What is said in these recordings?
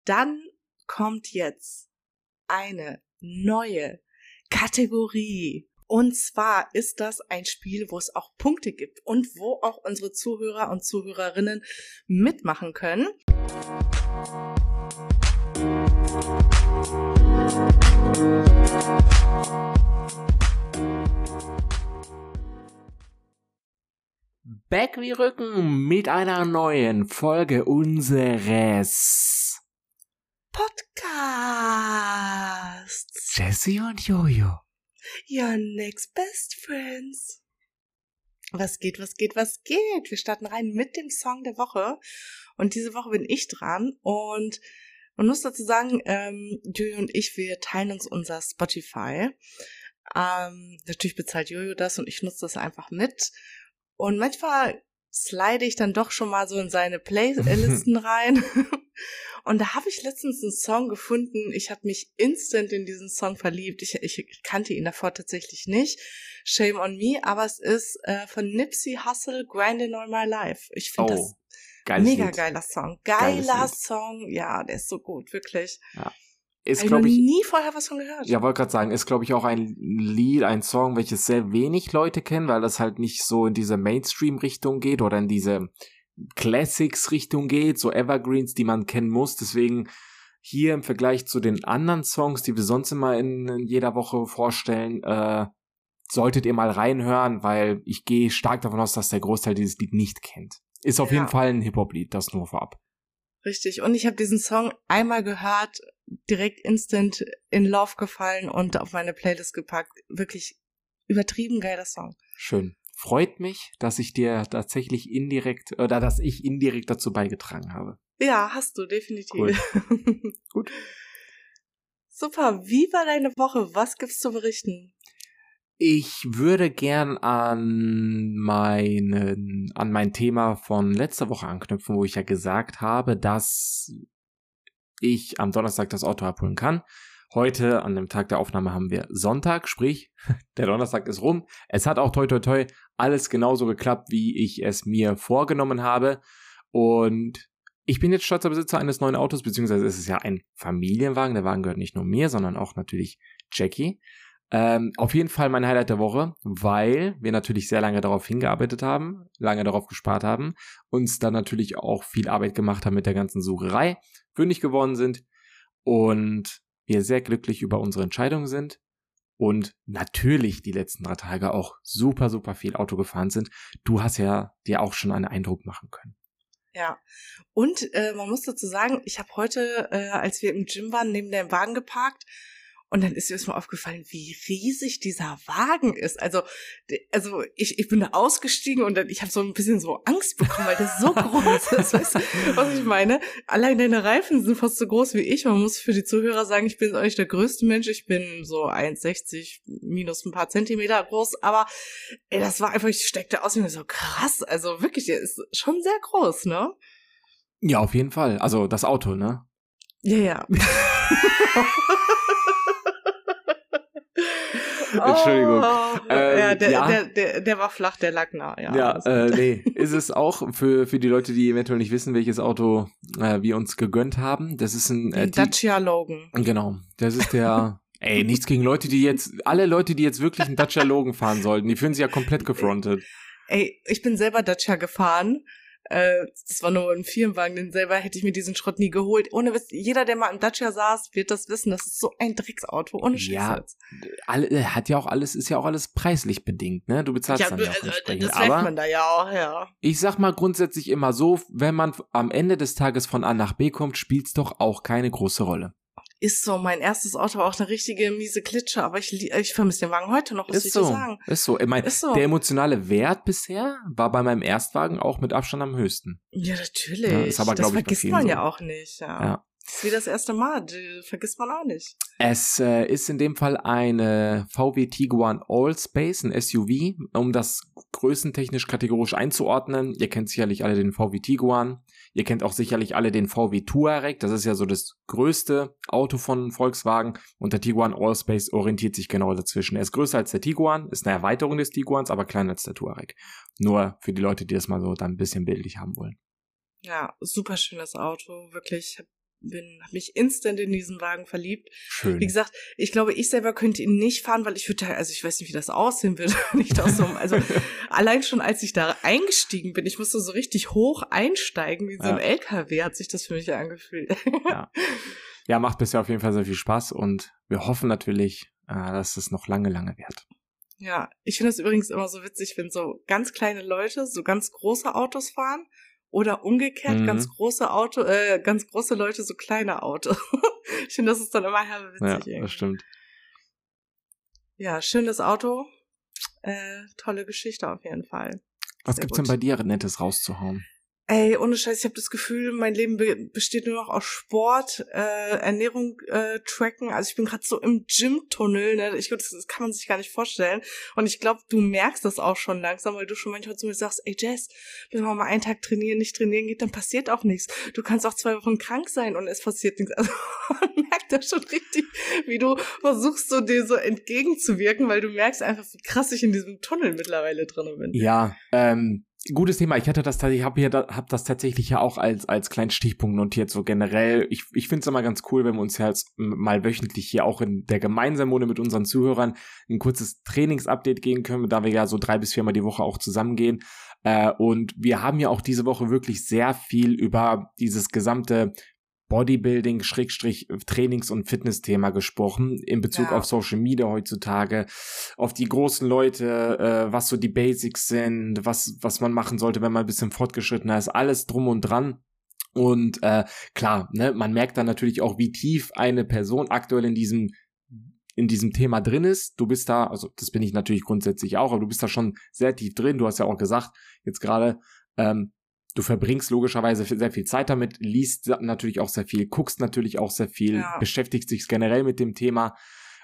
dann kommt jetzt eine neue Kategorie. Und zwar ist das ein Spiel, wo es auch Punkte gibt und wo auch unsere Zuhörer und Zuhörerinnen mitmachen können. Back wie Rücken mit einer neuen Folge unseres Podcasts. Jessie und Jojo. Your next best friends. Was geht? Wir starten rein mit dem Song der Woche. Und diese Woche bin ich dran. Und man muss dazu sagen, Jojo und ich, wir teilen uns unser Spotify. Natürlich bezahlt Jojo das und ich nutze das einfach mit. Und manchmal slide ich dann doch schon mal so in seine Playlisten rein. Und da habe ich letztens einen Song gefunden. Ich habe mich instant in diesen Song verliebt. Ich kannte ihn davor tatsächlich nicht. Shame on me. Aber es ist von Nipsey Hussle, Grinding All My Life. Ich finde das mega Lied. Geiler Song. Geiler Song. Ja, der ist so gut, wirklich. Ja. Ist, habe ich nie vorher was von gehört. Ja, wollte gerade sagen, ist, glaube ich, auch ein Lied, ein Song, welches sehr wenig Leute kennen, weil das halt nicht so in diese Mainstream-Richtung geht oder in diese Classics-Richtung geht, so Evergreens, die man kennen muss. Deswegen hier im Vergleich zu den anderen Songs, die wir sonst immer in jeder Woche vorstellen, solltet ihr mal reinhören, weil ich gehe stark davon aus, dass der Großteil dieses Lied nicht kennt. Ist auf jeden Fall ein Hip-Hop-Lied, das nur vorab. Richtig, und ich habe diesen Song einmal gehört, direkt instant in Love gefallen und auf meine Playlist gepackt. Wirklich übertrieben geiler Song. Schön. Freut mich, dass ich dir tatsächlich indirekt dazu beigetragen habe. Ja, hast du, definitiv. Cool. Gut. Super, wie war deine Woche? Was gibt's zu berichten? Ich würde gern an mein Thema von letzter Woche anknüpfen, wo ich ja gesagt habe, dass ich am Donnerstag das Auto abholen kann. Heute, an dem Tag der Aufnahme, haben wir Sonntag, sprich, der Donnerstag ist rum. Es hat auch toi toi toi alles genauso geklappt, wie ich es mir vorgenommen habe. Und ich bin jetzt stolzer Besitzer eines neuen Autos, beziehungsweise es ist ja ein Familienwagen. Der Wagen gehört nicht nur mir, sondern auch natürlich Jackie. Auf jeden Fall mein Highlight der Woche, weil wir natürlich sehr lange darauf hingearbeitet haben, lange darauf gespart haben, uns dann natürlich auch viel Arbeit gemacht haben mit der ganzen Sucherei, fündig geworden sind und wir sehr glücklich über unsere Entscheidung sind und natürlich die letzten 3 Tage auch super, super viel Auto gefahren sind. Du hast ja dir auch schon einen Eindruck machen können. Ja, und man muss dazu sagen, ich habe heute, als wir im Gym waren, neben dem Wagen geparkt. Und dann ist mir erstmal aufgefallen, wie riesig dieser Wagen ist. Also ich bin da ausgestiegen und dann, ich habe so ein bisschen so Angst bekommen, weil der so groß ist. Weißt du, was ich meine? Allein deine Reifen sind fast so groß wie ich. Man muss für die Zuhörer sagen, ich bin auch nicht der größte Mensch. Ich bin so 1,60 minus ein paar Zentimeter groß. Aber das war einfach, ich steckte aus und mir so krass. Also wirklich, der ist schon sehr groß, ne? Ja, auf jeden Fall. Also das Auto, ne? Ja. Entschuldigung. Der war flach, der lag nah. Nee, ist es auch für die Leute, die eventuell nicht wissen, welches Auto wir uns gegönnt haben. Das ist ein Dacia Logan. Genau, das ist der. Ey, nichts gegen alle Leute, die jetzt wirklich einen Dacia Logan fahren sollten, die fühlen sich ja komplett gefrontet. Ey, ich bin selber Dacia gefahren. Das war nur ein Firmenwagen, denn selber hätte ich mir diesen Schrott nie geholt. Ohne Witz, jeder, der mal im Dacia saß, wird das wissen. Das ist so ein Drecksauto, ohne Scheiß. Ja, ist ja auch alles preislich bedingt, ne? Du bezahlst dann ja auch entsprechend. Das merkt man da ja auch, ja. Ich sag mal grundsätzlich immer so, wenn man am Ende des Tages von A nach B kommt, spielt's doch auch keine große Rolle. Ist so, mein erstes Auto war auch eine richtige miese Klitsche, aber ich vermisse den Wagen heute noch, was soll ich dir sagen? Ist so. Ich meine, der emotionale Wert bisher war bei meinem Erstwagen auch mit Abstand am höchsten. Ja, natürlich. Ja, ist aber, das vergisst man ja so. auch nicht, ja. Das ist wie das erste Mal, vergisst man auch nicht. Es ist in dem Fall eine VW Tiguan Allspace, ein SUV, um das größentechnisch kategorisch einzuordnen. Ihr kennt sicherlich alle den VW Tiguan. Ihr kennt auch sicherlich alle den VW Touareg. Das ist ja so das größte Auto von Volkswagen. Und der Tiguan Allspace orientiert sich genau dazwischen. Er ist größer als der Tiguan, ist eine Erweiterung des Tiguans, aber kleiner als der Touareg. Nur für die Leute, die das mal so dann ein bisschen bildlich haben wollen. Ja, super schönes Auto, wirklich. habe mich instant in diesen Wagen verliebt. Schön. Wie gesagt, ich glaube, ich selber könnte ihn nicht fahren, weil ich weiß nicht, wie das aussehen würde, nicht aus so, also allein schon, als ich da eingestiegen bin, ich musste so richtig hoch einsteigen, wie so ein LKW, hat sich das für mich angefühlt. Ja, macht bisher auf jeden Fall sehr viel Spaß und wir hoffen natürlich, dass es noch lange, lange währt. Ja, ich finde es übrigens immer so witzig, wenn so ganz kleine Leute so ganz große Autos fahren oder umgekehrt ganz große Leute so kleine Autos. Ich finde, das ist dann immer herbe witzig. Ja, das stimmt. Ja, schönes Auto. Tolle Geschichte auf jeden Fall. Was gibt's denn bei dir Nettes rauszuhauen? Ey, ohne Scheiß, ich habe das Gefühl, mein Leben besteht nur noch aus Sport, Ernährung tracken. Also ich bin gerade so im Gym-Tunnel, ne? Ich glaube, das kann man sich gar nicht vorstellen. Und ich glaube, du merkst das auch schon langsam, weil du schon manchmal zu mir sagst, ey Jess, wenn man mal einen Tag nicht trainieren geht, dann passiert auch nichts. Du kannst auch 2 Wochen krank sein und es passiert nichts. Also man merkt das schon richtig, wie du versuchst, so dir so entgegenzuwirken, weil du merkst einfach, wie krass ich in diesem Tunnel mittlerweile drin bin. Ja, gutes Thema. Ich habe das tatsächlich ja auch als kleinen Stichpunkt notiert, so generell. Ich finde es immer ganz cool, wenn wir uns ja jetzt mal wöchentlich hier auch in der gemeinsamen Runde mit unseren Zuhörern ein kurzes Trainingsupdate gehen können, da wir ja so 3 bis 4 Mal die Woche auch zusammengehen. Und wir haben ja auch diese Woche wirklich sehr viel über dieses gesamte Bodybuilding, Trainings- und Fitness-Thema gesprochen, in Bezug auf Social Media heutzutage, auf die großen Leute, was so die Basics sind, was man machen sollte, wenn man ein bisschen fortgeschrittener ist, alles drum und dran. Und klar, ne, man merkt dann natürlich auch, wie tief eine Person aktuell in diesem Thema drin ist. Du bist da, also das bin ich natürlich grundsätzlich auch, aber du bist da schon sehr tief drin. Du hast ja auch gesagt, jetzt gerade, du verbringst logischerweise sehr viel Zeit damit, liest natürlich auch sehr viel, guckst natürlich auch sehr viel, beschäftigst dich generell mit dem Thema,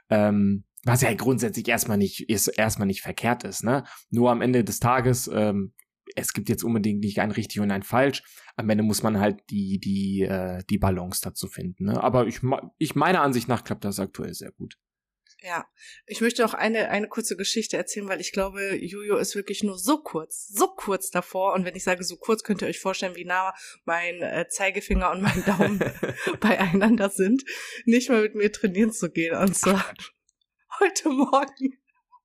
was ja grundsätzlich erstmal nicht verkehrt ist, ne? Nur am Ende des Tages, es gibt jetzt unbedingt nicht ein richtig und ein falsch. Am Ende muss man halt die Balance dazu finden, ne? Aber meiner Ansicht nach klappt das aktuell sehr gut. Ja, ich möchte auch eine kurze Geschichte erzählen, weil ich glaube, Jojo ist wirklich nur so kurz davor. Und wenn ich sage so kurz, könnt ihr euch vorstellen, wie nah mein Zeigefinger und mein Daumen beieinander sind, nicht mehr mit mir trainieren zu gehen. Und zwar heute Morgen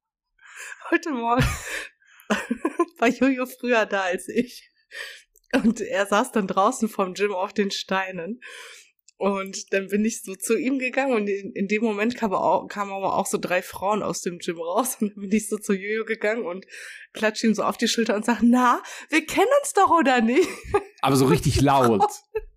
war Jojo früher da als ich. Und er saß dann draußen vom Gym auf den Steinen. Und dann bin ich so zu ihm gegangen und in dem Moment kamen aber auch so 3 Frauen aus dem Gym raus. Und dann bin ich so zu Jojo gegangen und klatsche ihm so auf die Schulter und sage, na, wir kennen uns doch, oder nicht? Aber so richtig laut. Und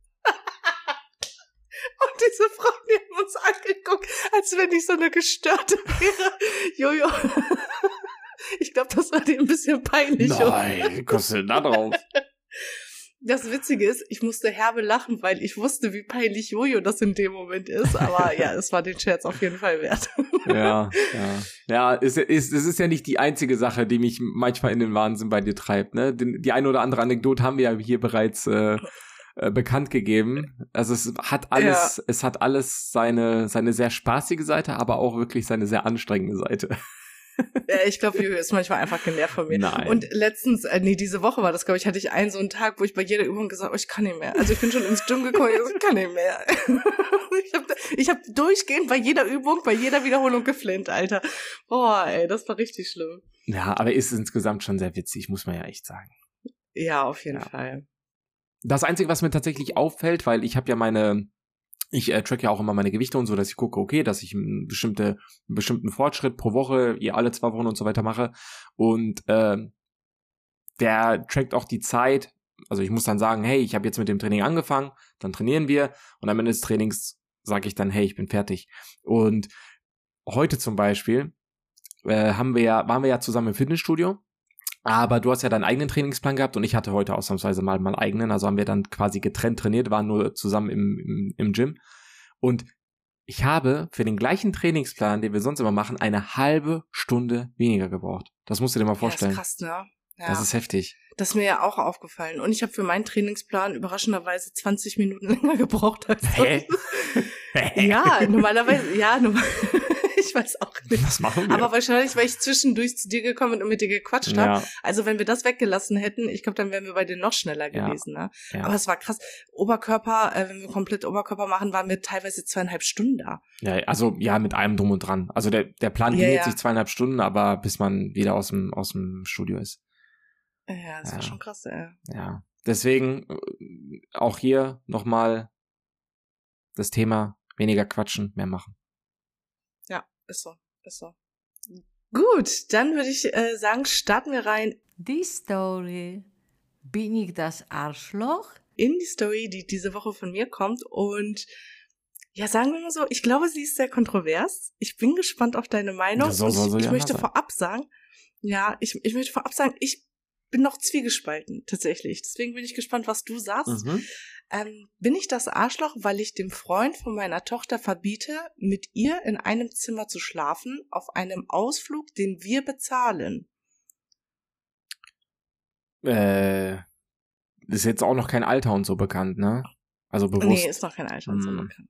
diese Frauen, die haben uns angeguckt, als wenn ich so eine Gestörte wäre. Jojo, ich glaube, das war dir ein bisschen peinlich. Nein, wie kommst du denn da drauf? Das Witzige ist, ich musste herbe lachen, weil ich wusste, wie peinlich Jojo das in dem Moment ist. Aber ja, es war den Scherz auf jeden Fall wert. Ja. Es ist ja nicht die einzige Sache, die mich manchmal in den Wahnsinn bei dir treibt, ne? Die eine oder andere Anekdote haben wir ja hier bereits bekannt gegeben. Also es hat alles seine sehr spaßige Seite, aber auch wirklich seine sehr anstrengende Seite. Ja, ich glaube, Jojo ist manchmal einfach genervt von mir. Nein. Und letztens, diese Woche war das, glaube ich, hatte ich so einen Tag, wo ich bei jeder Übung gesagt habe, ich kann nicht mehr. Also ich bin schon ins Gym gekommen, ich kann nicht mehr. Ich hab durchgehend bei jeder Übung, bei jeder Wiederholung geflennt, Alter. Boah, ey, das war richtig schlimm. Ja, aber ist insgesamt schon sehr witzig, muss man ja echt sagen. Ja, auf jeden Fall. Das Einzige, was mir tatsächlich auffällt, weil ich track ja auch immer meine Gewichte und so, dass ich gucke, okay, dass ich einen bestimmten Fortschritt pro Woche, alle 2 Wochen und so weiter mache. Und der trackt auch die Zeit. Also ich muss dann sagen, hey, ich habe jetzt mit dem Training angefangen, dann trainieren wir und am Ende des Trainings sage ich dann, hey, ich bin fertig. Und heute zum Beispiel waren wir ja zusammen im Fitnessstudio. Aber du hast ja deinen eigenen Trainingsplan gehabt und ich hatte heute ausnahmsweise mal meinen eigenen. Also haben wir dann quasi getrennt trainiert, waren nur zusammen im Gym. Und ich habe für den gleichen Trainingsplan, den wir sonst immer machen, eine halbe Stunde weniger gebraucht. Das musst du dir mal vorstellen. Ja, das ist krass, ne? Ja. Das ist heftig. Das ist mir ja auch aufgefallen. Und ich habe für meinen Trainingsplan überraschenderweise 20 Minuten länger gebraucht als Hä? Ja, normalerweise, Ich weiß auch nicht. Was machen wir? Aber wahrscheinlich, weil ich zwischendurch zu dir gekommen bin und mit dir gequatscht habe. Ja. Also wenn wir das weggelassen hätten, ich glaube, dann wären wir bei dir noch schneller gewesen. Ne? Ja. Aber es war krass. Oberkörper, wenn wir komplett Oberkörper machen, waren wir teilweise 2,5 Stunden da. Ja, also ja, mit allem drum und dran. Also der Plan ging jetzt nicht 2,5 Stunden, aber bis man wieder aus dem Studio ist. Ja, das war schon krass, ey. Ja, deswegen auch hier nochmal das Thema weniger quatschen, mehr machen. Ja, ist so. Gut, dann würde ich sagen, starten wir rein. Die Story. Bin ich das Arschloch? In die Story, die diese Woche von mir kommt. Und ja, sagen wir mal so, ich glaube, sie ist sehr kontrovers. Ich bin gespannt auf deine Meinung. Ja, ich möchte vorab sagen, ich bin noch zwiegespalten, tatsächlich. Deswegen bin ich gespannt, was du sagst. Bin ich das Arschloch, weil ich dem Freund von meiner Tochter verbiete, mit ihr in einem Zimmer zu schlafen, auf einem Ausflug, den wir bezahlen? Ist jetzt auch noch kein Alter und so bekannt, ne? Also bewusst. Nee, ist noch kein Alter und so bekannt.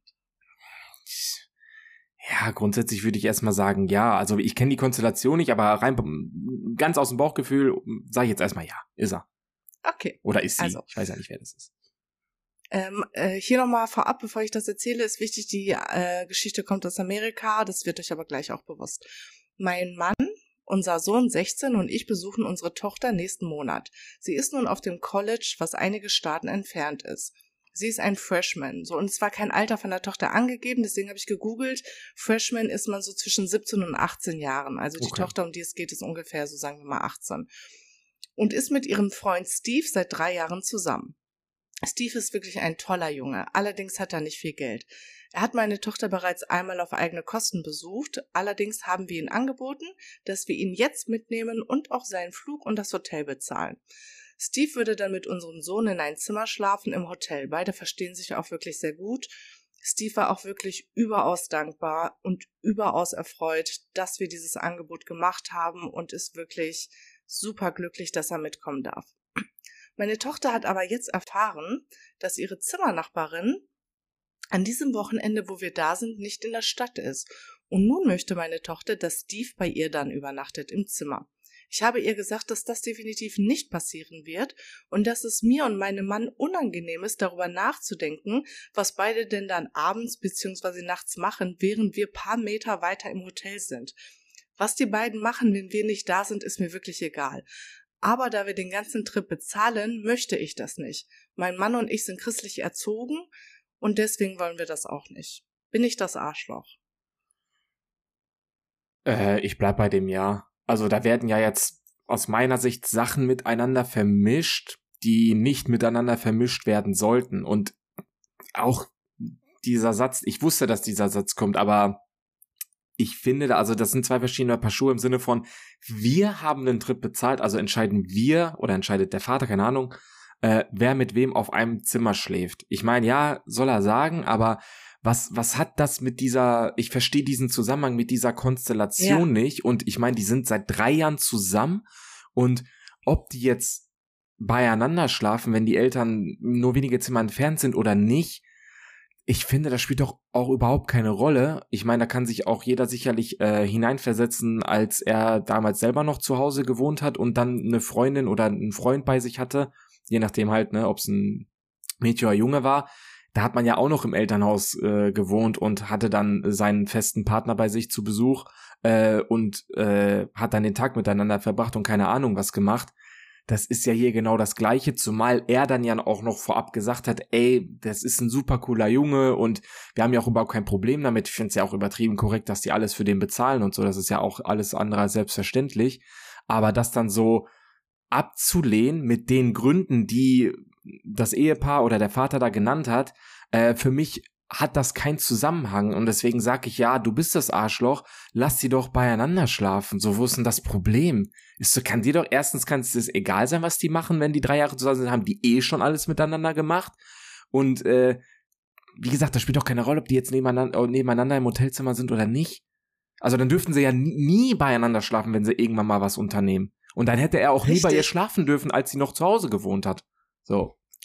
Ja, grundsätzlich würde ich erstmal sagen, ja. Also ich kenne die Konstellation nicht, aber rein ganz aus dem Bauchgefühl sage ich jetzt erstmal ja. Ist er. Okay. Oder ist sie. Also. Ich weiß ja nicht, wer das ist. Hier nochmal vorab, bevor ich das erzähle, ist wichtig, die Geschichte kommt aus Amerika, das wird euch aber gleich auch bewusst. Mein Mann, unser Sohn 16 und ich besuchen unsere Tochter nächsten Monat. Sie ist nun auf dem College, was einige Staaten entfernt ist. Sie ist ein Freshman, so, und es war kein Alter von der Tochter angegeben, deswegen habe ich gegoogelt. Freshman ist man so zwischen 17 und 18 Jahren, also die Tochter, um die es geht, ist ungefähr, so sagen wir mal 18. Und ist mit ihrem Freund Steve seit 3 Jahren zusammen. Steve ist wirklich ein toller Junge, allerdings hat er nicht viel Geld. Er hat meine Tochter bereits einmal auf eigene Kosten besucht, allerdings haben wir ihm angeboten, dass wir ihn jetzt mitnehmen und auch seinen Flug und das Hotel bezahlen. Steve würde dann mit unserem Sohn in ein Zimmer schlafen im Hotel. Beide verstehen sich auch wirklich sehr gut. Steve war auch wirklich überaus dankbar und überaus erfreut, dass wir dieses Angebot gemacht haben und ist wirklich super glücklich, dass er mitkommen darf. Meine Tochter hat aber jetzt erfahren, dass ihre Zimmernachbarin an diesem Wochenende, wo wir da sind, nicht in der Stadt ist. Und nun möchte meine Tochter, dass Steve bei ihr dann übernachtet im Zimmer. Ich habe ihr gesagt, dass das definitiv nicht passieren wird und dass es mir und meinem Mann unangenehm ist, darüber nachzudenken, was beide denn dann abends bzw. nachts machen, während wir paar Meter weiter im Hotel sind. Was die beiden machen, wenn wir nicht da sind, ist mir wirklich egal. Aber da wir den ganzen Trip bezahlen, möchte ich das nicht. Mein Mann und ich sind christlich erzogen und deswegen wollen wir das auch nicht. Bin ich das Arschloch? Ich bleib bei dem Ja. Also da werden ja jetzt aus meiner Sicht Sachen miteinander vermischt, die nicht miteinander vermischt werden sollten. Und auch dieser Satz, ich wusste, dass dieser Satz kommt, aber ich finde, also das sind 2 verschiedene Paar Schuhe im Sinne von, wir haben den Trip bezahlt, also entscheiden wir oder entscheidet der Vater, keine Ahnung, wer mit wem auf einem Zimmer schläft. Ich meine, ja, soll er sagen, aber was hat das mit dieser, ich verstehe diesen Zusammenhang mit dieser Konstellation nicht, und ich meine, die sind seit 3 Jahren zusammen, und ob die jetzt beieinander schlafen, wenn die Eltern nur wenige Zimmer entfernt sind oder nicht, ich finde, das spielt doch auch überhaupt keine Rolle. Ich meine, da kann sich auch jeder sicherlich hineinversetzen, als er damals selber noch zu Hause gewohnt hat und dann eine Freundin oder einen Freund bei sich hatte, je nachdem halt, ne, ob es ein Mädchen oder Junge war. Da hat man ja auch noch im Elternhaus gewohnt und hatte dann seinen festen Partner bei sich zu Besuch und hat dann den Tag miteinander verbracht und keine Ahnung was gemacht. Das ist ja hier genau das Gleiche, zumal er dann ja auch noch vorab gesagt hat, ey, das ist ein super cooler Junge und wir haben ja auch überhaupt kein Problem damit. Ich finde es ja auch übertrieben korrekt, dass die alles für den bezahlen und so. Das ist ja auch alles andere als selbstverständlich. Aber das dann so abzulehnen mit den Gründen, die das Ehepaar oder der Vater da genannt hat, für mich hat das keinen Zusammenhang, und deswegen sage ich, ja, du bist das Arschloch, lass sie doch beieinander schlafen. So, wo ist denn das Problem? Kann dir doch erstens, kann es egal sein, was die machen, wenn die 3 Jahre zusammen sind, haben die schon alles miteinander gemacht, und wie gesagt, das spielt doch keine Rolle, ob die jetzt nebeneinander im Hotelzimmer sind oder nicht. Also dann dürften sie ja nie beieinander schlafen, wenn sie irgendwann mal was unternehmen. Und dann hätte er auch nie bei ihr schlafen dürfen, als sie noch zu Hause gewohnt hat. So.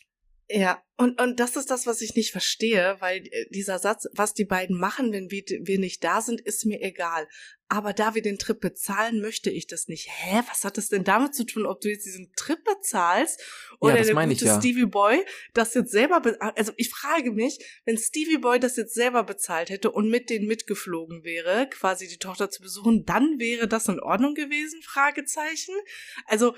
Ja, und das ist das, was ich nicht verstehe, weil dieser Satz, was die beiden machen, wenn wir nicht da sind, ist mir egal. Aber da wir den Trip bezahlen, möchte ich das nicht. Hä, was hat das denn damit zu tun, ob du jetzt diesen Trip bezahlst oder das der meine ich gute ja. Stevie Boy das jetzt selber, also ich frage mich, wenn Stevie Boy das jetzt selber bezahlt hätte und mit denen mitgeflogen wäre, quasi die Tochter zu besuchen, dann wäre das in Ordnung gewesen? Fragezeichen. Also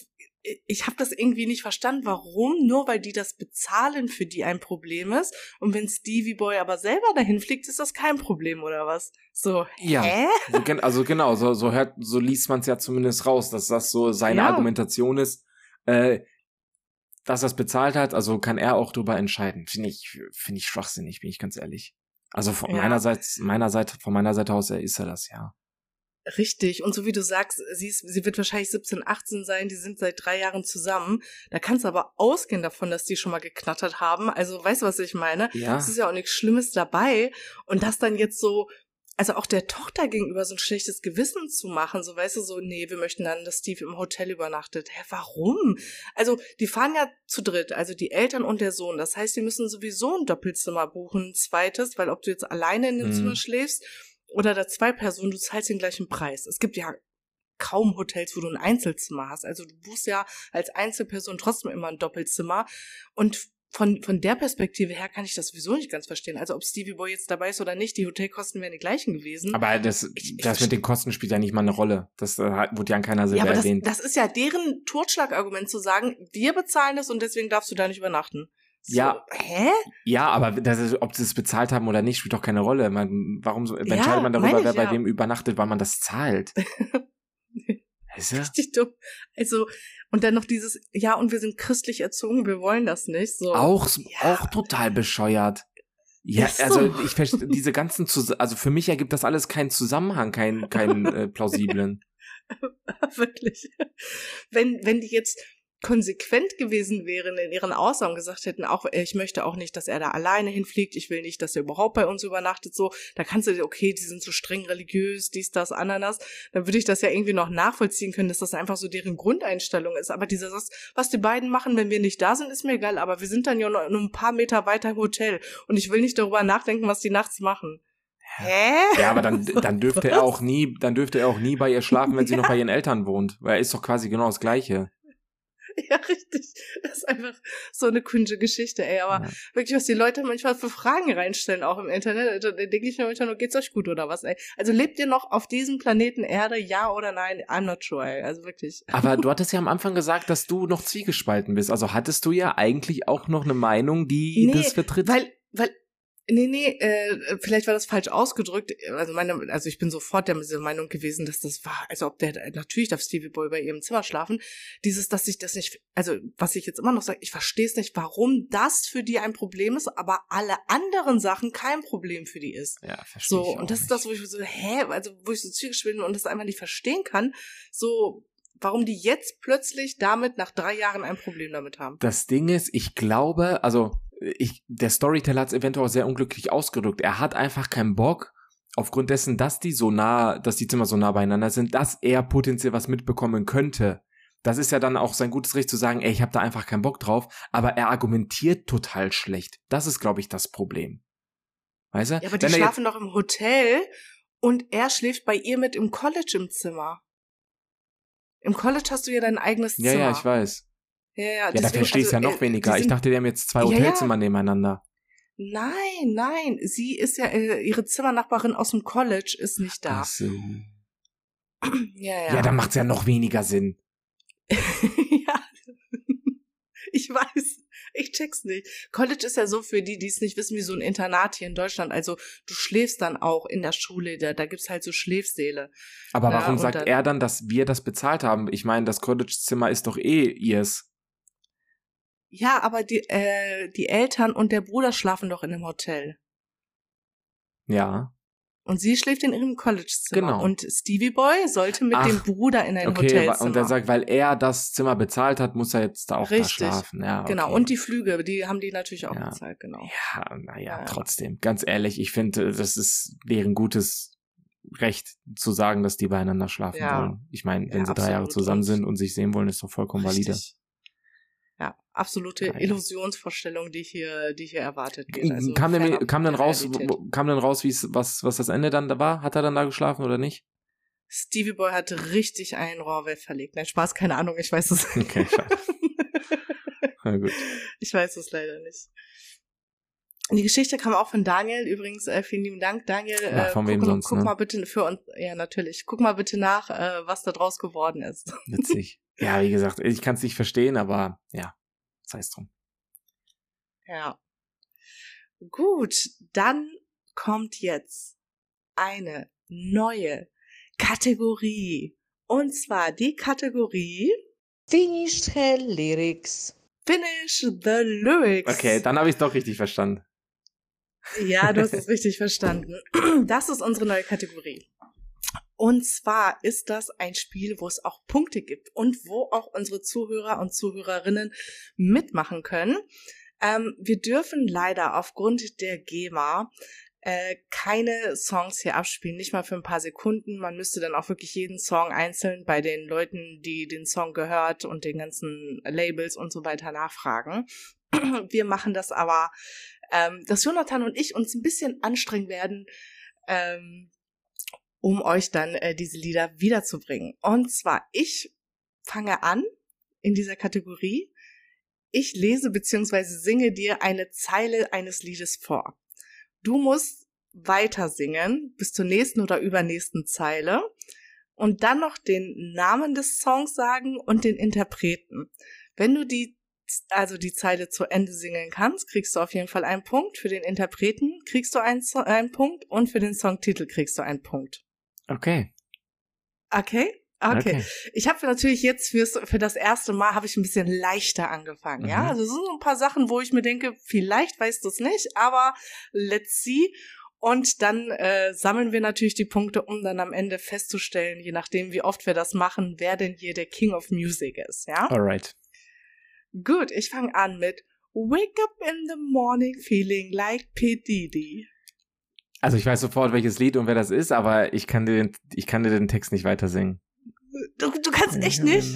ich habe das irgendwie nicht verstanden, warum, nur weil die das bezahlen, für die ein Problem ist. Und wenn Stevie Boy aber selber dahin fliegt, ist das kein Problem, oder was? So, Ja, hä? also genau, so liest man es ja zumindest raus, dass das so seine Argumentation ist, dass er es bezahlt hat, also kann er auch drüber entscheiden. Finde ich schwachsinnig, bin ich ganz ehrlich. Also von meiner Seite aus ist er das, ja. Richtig. Und so wie du sagst, sie wird wahrscheinlich 17, 18 sein, die sind seit 3 Jahren zusammen. Da kannst du aber ausgehen davon, dass die schon mal geknattert haben. Also, weißt du, was ich meine? Ja. Es ist ja auch nichts Schlimmes dabei. Und das dann jetzt so, also auch der Tochter gegenüber so ein schlechtes Gewissen zu machen, so, weißt du, so, nee, wir möchten dann, dass Steve im Hotel übernachtet. Hä, warum? Also, die fahren ja zu dritt, also die Eltern und der Sohn. Das heißt, die müssen sowieso ein Doppelzimmer buchen, ein zweites, weil ob du jetzt alleine in dem Zimmer schläfst oder da 2 Personen, du zahlst den gleichen Preis. Es gibt ja kaum Hotels, wo du ein Einzelzimmer hast. Also du buchst ja als Einzelperson trotzdem immer ein Doppelzimmer. Und von der Perspektive her kann ich das sowieso nicht ganz verstehen. Also ob Stevie Boy jetzt dabei ist oder nicht, die Hotelkosten wären die gleichen gewesen. Aber das mit den Kosten spielt ja nicht mal eine Rolle. Das wurde ja an keiner Seite erwähnt. Das ist ja deren Totschlagargument zu sagen, wir bezahlen das und deswegen darfst du da nicht übernachten. So, ja. Hä? Ja, aber ob sie es bezahlt haben oder nicht, spielt doch keine Rolle. Warum entscheidet man darüber, wer bei wem übernachtet, weil man das zahlt? Weißt du? Richtig dumm. Also, und dann noch dieses, ja, und wir sind christlich erzogen, wir wollen das nicht. So. Auch total bescheuert. Ja, also ich verstehe diese ganzen, also für mich ergibt das alles keinen Zusammenhang, keinen plausiblen. Wirklich. Wenn die jetzt konsequent gewesen wären in ihren Aussagen, gesagt hätten, auch ich möchte auch nicht, dass er da alleine hinfliegt, ich will nicht, dass er überhaupt bei uns übernachtet, so, da kannst du, okay, die sind so streng religiös, dies, das, Ananas, dann würde ich das ja irgendwie noch nachvollziehen können, dass das einfach so deren Grundeinstellung ist, aber dieser Satz, was die beiden machen, wenn wir nicht da sind, ist mir egal, aber wir sind dann ja nur ein paar Meter weiter im Hotel und ich will nicht darüber nachdenken, was die nachts machen. Hä? Ja, aber dann dürfte er auch nie bei ihr schlafen, wenn sie noch bei ihren Eltern wohnt, weil er ist doch quasi genau das Gleiche. Ja, richtig. Das ist einfach so eine cringe Geschichte, ey. Aber wirklich, was die Leute manchmal für Fragen reinstellen, auch im Internet, da denke ich mir manchmal nur, geht's euch gut oder was, ey? Also lebt ihr noch auf diesem Planeten Erde, ja oder nein? I'm not sure, ey. Also wirklich. Aber du hattest ja am Anfang gesagt, dass du noch zwiegespalten bist. Also hattest du ja eigentlich auch noch eine Meinung, die das vertritt? Nee, vielleicht war das falsch ausgedrückt. Also ich bin sofort der Meinung gewesen, dass das war, also ob natürlich darf Stevie Boy bei ihrem Zimmer schlafen. Dass ich das nicht, also was ich jetzt immer noch sage, ich verstehe es nicht, warum das für die ein Problem ist, aber alle anderen Sachen kein Problem für die ist. Ja, verstehe ich. So, und das ist das, wo ich so, wo ich so zwiegespalten bin und das einfach nicht verstehen kann, so, warum die jetzt plötzlich damit nach 3 Jahren ein Problem damit haben. Das Ding ist, ich glaube, also der Storyteller hat es eventuell auch sehr unglücklich ausgedrückt. Er hat einfach keinen Bock, aufgrund dessen, dass die Zimmer so nah beieinander sind, dass er potenziell was mitbekommen könnte. Das ist ja dann auch sein gutes Recht zu sagen, ey, ich habe da einfach keinen Bock drauf, aber er argumentiert total schlecht. Das ist, glaube ich, das Problem. Weißt du? Ja, aber die schlafen doch im Hotel und er schläft bei ihr mit im College im Zimmer. Im College hast du ja dein eigenes Zimmer. Ja, ich weiß. Ja, da verstehe ich es ja noch weniger. Ich dachte, die haben jetzt 2 Hotelzimmer nebeneinander. Nein. Sie ist ja, ihre Zimmernachbarin aus dem College ist nicht da. Ach so. Ja. Ja, dann macht's ja noch weniger Sinn. Ja. Ich weiß. Ich check's nicht. College ist ja so für die es nicht wissen, wie so ein Internat hier in Deutschland. Also du schläfst dann auch in der Schule, da gibt's halt so Schläfsäle. Aber warum sagt er dann, dass wir das bezahlt haben? Ich meine, das College-Zimmer ist doch ihrs. Ja, aber die Eltern und der Bruder schlafen doch in einem Hotel. Ja. Und sie schläft in ihrem College-Zimmer. Genau. Und Stevie Boy sollte mit dem Bruder in ein Hotelzimmer. Und er sagt, weil er das Zimmer bezahlt hat, muss er jetzt da auch da schlafen. Ja, okay. Genau, und die Flüge, die haben die natürlich auch bezahlt, genau. Ja, naja, trotzdem. Ganz ehrlich, ich finde, das ist deren gutes Recht zu sagen, dass die beieinander schlafen wollen. Ich meine, wenn sie 3 Jahre zusammen sind und sich sehen wollen, ist doch vollkommen valide. Ja, absolute Illusionsvorstellung, die hier erwartet wird. Also kam dann raus, Realität. was das Ende dann da war? Hat er dann da geschlafen oder nicht? Stevie Boy hatte richtig einen Rohrwell verlegt. Nein, Spaß, keine Ahnung, ich weiß es nicht. Okay, schade. Na gut. Ich weiß es leider nicht. Die Geschichte kam auch von Daniel. Übrigens, vielen lieben Dank, Daniel. Von wem sonst, guck mal bitte für uns, ja natürlich, guck mal bitte nach, was da draus geworden ist. Witzig. Ja, wie gesagt, ich kann es nicht verstehen, aber ja, sei es drum. Ja. Gut, dann kommt jetzt eine neue Kategorie. Und zwar die Kategorie Finish the lyrics. Finish the Lyrics. Okay, dann habe ich es doch richtig verstanden. Ja, du hast es richtig verstanden. Das ist unsere neue Kategorie. Und zwar ist das ein Spiel, wo es auch Punkte gibt und wo auch unsere Zuhörer und Zuhörerinnen mitmachen können. Wir dürfen leider aufgrund der GEMA keine Songs hier abspielen, nicht mal für ein paar Sekunden. Man müsste dann auch wirklich jeden Song einzeln bei den Leuten, die den Song gehört und den ganzen Labels und so weiter nachfragen. Wir machen das aber, dass Jonathan und ich uns ein bisschen anstrengen werden, um euch dann diese Lieder wiederzubringen. Und zwar, ich fange an in dieser Kategorie. Ich lese bzw. singe dir eine Zeile eines Liedes vor. Du musst weiter singen bis zur nächsten oder übernächsten Zeile und dann noch den Namen des Songs sagen und den Interpreten. Wenn du die Zeile zu Ende singen kannst, kriegst du auf jeden Fall einen Punkt. Für den Interpreten kriegst du einen Punkt und für den Songtitel kriegst du einen Punkt. Okay. Okay. Ich habe natürlich jetzt für das erste Mal habe ich ein bisschen leichter angefangen, ja. Also es sind so ein paar Sachen, wo ich mir denke, vielleicht weißt du es nicht, aber let's see. Und dann sammeln wir natürlich die Punkte, um dann am Ende festzustellen, je nachdem, wie oft wir das machen, wer denn hier der King of Music ist, ja. Alright. Gut, ich fange an mit Wake up in the morning feeling like P. Diddy. Also ich weiß sofort, welches Lied und wer das ist, aber ich kann dir den Text nicht weiter singen. Du kannst echt nicht?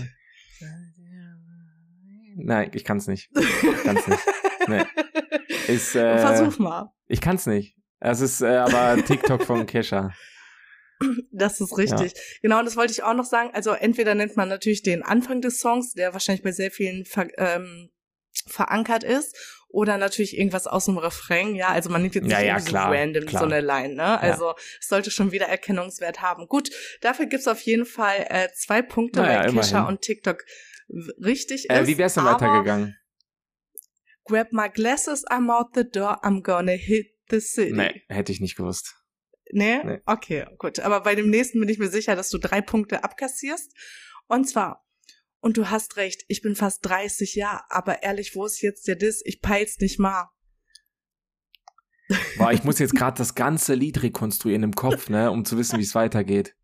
Nein, ich kann's nicht. Nee. Versuch mal. Ich kann's nicht. Es ist aber TikTok von Kesha. Das ist richtig. Ja. Genau, und das wollte ich auch noch sagen. Also entweder nennt man natürlich den Anfang des Songs, der wahrscheinlich bei sehr vielen verankert ist, oder natürlich irgendwas aus dem Refrain, ja, also man nimmt jetzt nicht irgendwie so random so eine Line, ne, also es sollte schon wieder Erkennungswert haben. Gut, dafür gibt's auf jeden Fall 2 Punkte, weil Kesha und TikTok richtig ist. Wie wär's denn weitergegangen? Grab my glasses, I'm out the door, I'm gonna hit the city. Nee, hätte ich nicht gewusst. Nee? Okay, gut, aber bei dem nächsten bin ich mir sicher, dass du 3 Punkte abkassierst, und zwar: Und du hast recht, ich bin fast 30, ja, aber ehrlich, wo ist jetzt der Diss? Ich peil's nicht mal. Boah, ich muss jetzt gerade das ganze Lied rekonstruieren im Kopf, ne, um zu wissen, wie es weitergeht.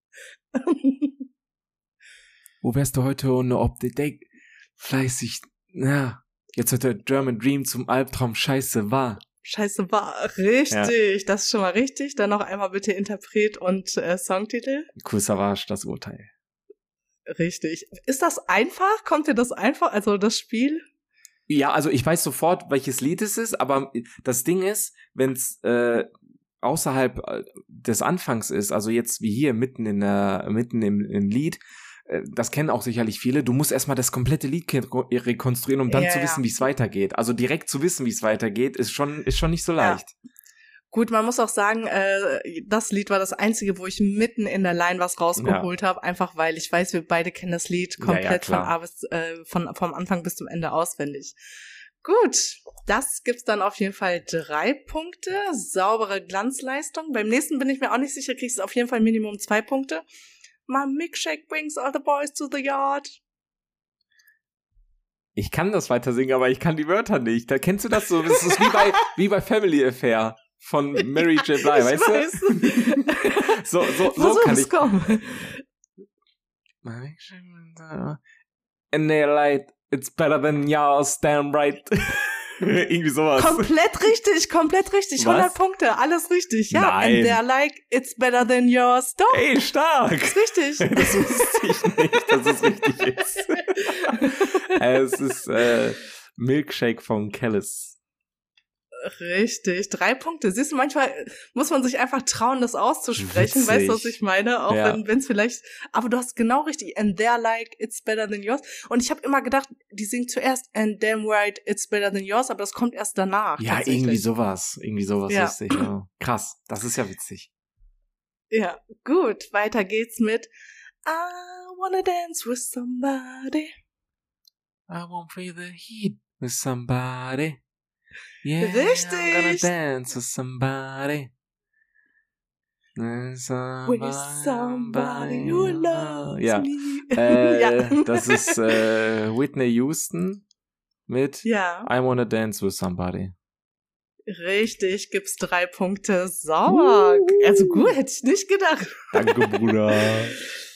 Wo wärst du heute ohne Optik? Fleißig, ja, jetzt wird der German Dream zum Albtraum scheiße wahr. Scheiße wahr, richtig, ja. Das ist schon mal richtig. Dann noch einmal bitte Interpret und Songtitel. Kool Savas, das Urteil. Richtig. Ist das einfach? Kommt dir das einfach? Also das Spiel? Ja, also ich weiß sofort, welches Lied es ist, aber das Ding ist, wenn es außerhalb des Anfangs ist, also jetzt wie hier mitten im Lied, das kennen auch sicherlich viele, du musst erstmal das komplette Lied rekonstruieren, um dann zu wissen, wie es weitergeht. Also direkt zu wissen, wie es weitergeht, ist schon nicht so leicht. Ja. Gut, man muss auch sagen, das Lied war das einzige, wo ich mitten in der Line was rausgeholt habe, einfach weil ich weiß, wir beide kennen das Lied komplett vom Anfang bis zum Ende auswendig. Gut, das gibt's dann auf jeden Fall 3 Punkte, saubere Glanzleistung. Beim nächsten bin ich mir auch nicht sicher, kriegst du auf jeden Fall Minimum 2 Punkte. My milkshake brings all the boys to the yard. Ich kann das weiter singen, aber ich kann die Wörter nicht. Da kennst du das so? Das ist wie bei Family Affair von Mary J. Blige, weißt du? so kann ich. And they're like, it's better than yours, damn right. Irgendwie sowas. Komplett richtig. 100 Was? Punkte, alles richtig. Ja, Nein. and they're like, it's better than yours. Doch, Ey, stark. ist richtig. Das wusste ich nicht, dass es richtig ist. Es ist Milkshake von Kellis. Richtig, 3 Punkte. Siehst du, manchmal muss man sich einfach trauen, das auszusprechen. Witzig. Weißt du, was ich meine? Auch Ja. wenn es vielleicht, aber du hast genau richtig, and they're like, it's better than yours. Und ich habe immer gedacht, die singt zuerst, and damn right, it's better than yours, aber das kommt erst danach. Ja, tatsächlich. irgendwie sowas Ja. lustig. Ja. Krass, das ist ja witzig. Ja, gut, weiter geht's mit I wanna dance with somebody. I won't feel the heat with somebody. Yeah, Richtig. I'm gonna dance with somebody. With somebody who loves Ja. me. Das ist Whitney Houston mit Ja, I Wanna Dance with Somebody. richtig, gibt's 3 Punkte. Sauber. Also gut, hätte ich nicht gedacht. Danke, Bruder.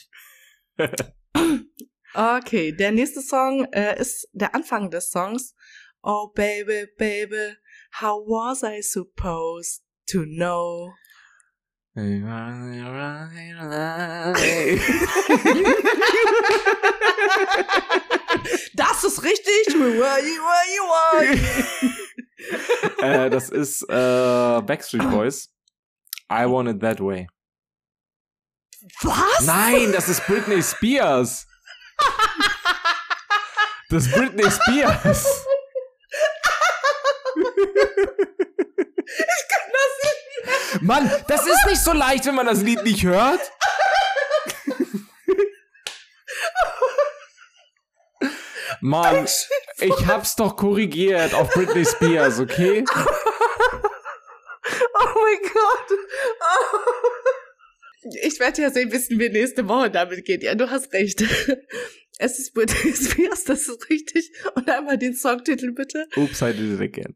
Okay, der nächste Song ist der Anfang des Songs. Oh baby, baby, how was I supposed to know? Das ist richtig. Das ist Backstreet Boys. I Want It That Way. Was? Nein, das ist Britney Spears. Das ist Britney Spears. Ich kann das nicht. Mann, das ist nicht so leicht, wenn man das Lied nicht hört. Mann, ich hab's doch korrigiert auf Britney Spears, okay? Oh mein Gott. Oh. Ich werde ja sehen, wissen wir nächste Woche damit geht. Ja, du hast recht. Es ist Britney Spears, das ist richtig. Und einmal den Songtitel bitte. Oops, I did it again.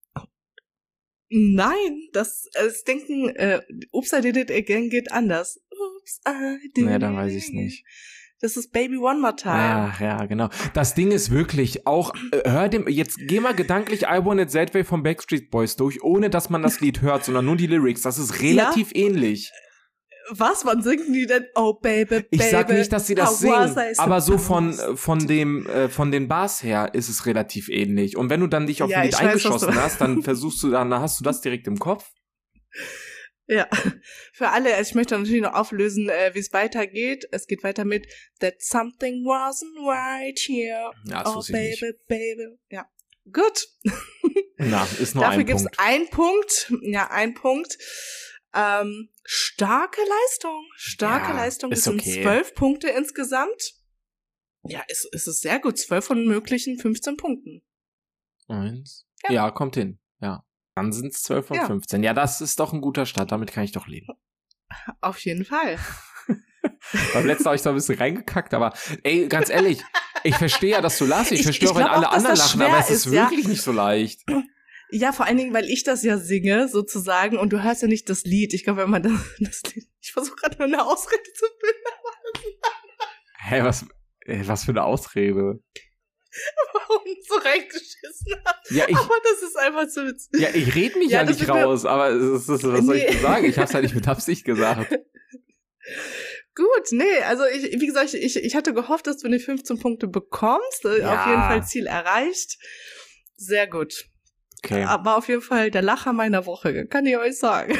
Nein, das Denken, Oops, I did it again geht anders. Oops, I did Nee, it dann weiß ich's again. nicht. Das ist Baby One More Time. Ach ja, genau. Das Ding ist wirklich auch, jetzt geh mal gedanklich I Want It That Way von Backstreet Boys durch, ohne dass man das Lied hört, sondern nur die Lyrics. Das ist relativ ähnlich. Was, wann singen die denn? Oh, baby, Ich sag baby, nicht, dass sie das how singen, was I aber so supposed von den Bars her ist es relativ ähnlich. Und wenn du dann dich auf Ja, ein Lied ich weiß, was eingeschossen du- hast, dann hast du das direkt im Kopf. Ja, für alle, ich möchte natürlich noch auflösen, wie es weitergeht. Es geht weiter mit That something wasn't right here. Ja, das Oh, wusste ich baby, baby. Ja, gut. Na, ist nur Dafür ein gibt's Punkt. einen Punkt. Ja, ein Punkt. Starke Leistung. Starke Ja, Leistung. ist Es sind okay. 12 Punkte insgesamt. Ja, es ist sehr gut. 12 von möglichen 15 Punkten. 1. Ja. Ja, kommt hin. Ja. Dann sind es 12 von Ja. 15. Ja, das ist doch ein guter Start. Damit kann ich doch leben. Auf jeden Fall. Beim letzten habe ich da ein bisschen reingekackt, aber ey, ganz ehrlich, ich verstehe ja, dass du lachst. Ich Ich- verstehe ich auch, wenn glaub alle auch, dass anderen das lachen, aber es schwer ist ist, ja. wirklich nicht so leicht. Ja, vor allen Dingen, weil ich das ja singe, sozusagen, und du hörst ja nicht das Lied. Ich glaube, wenn man das Lied, ich versuche gerade nur eine Ausrede zu finden, Hä, was für eine Ausrede. warum du so reingeschissen hast. Ja, Aber das ist einfach zu witzig. Ja, ich rede mich ja, Ja, das nicht ist mir- raus, aber was soll ich Nee. denn sagen? Ich hab's halt nicht mit Absicht gesagt. Gut, nee, also wie gesagt, ich hatte gehofft, dass du die 15 Punkte bekommst. Ja. Auf jeden Fall Ziel erreicht. Sehr gut. Okay. War auf jeden Fall der Lacher meiner Woche, kann ich euch sagen.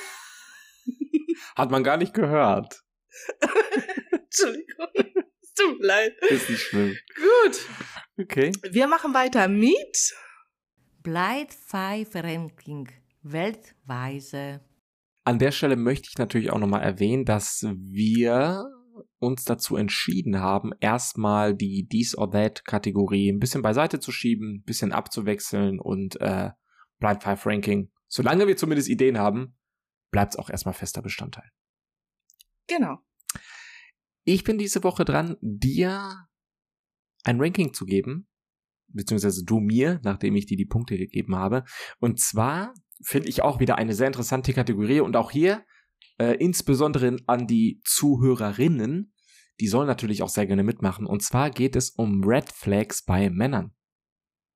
Hat man gar nicht gehört. Entschuldigung. Es tut mir leid. Ist nicht schlimm. Gut. Okay. Wir machen weiter mit Blind 5 Ranking weltweise. An der Stelle möchte ich natürlich auch nochmal erwähnen, dass wir uns dazu entschieden haben, erstmal die This or That Kategorie ein bisschen beiseite zu schieben, ein bisschen abzuwechseln und Blind 5 Ranking, solange wir zumindest Ideen haben, bleibt es auch erstmal fester Bestandteil. Genau. Ich bin diese Woche dran, dir ein Ranking zu geben, beziehungsweise du mir, nachdem ich dir die Punkte gegeben habe. Und zwar finde ich auch wieder eine sehr interessante Kategorie und auch hier insbesondere an die Zuhörerinnen, die sollen natürlich auch sehr gerne mitmachen. Und zwar geht es um Red Flags bei Männern.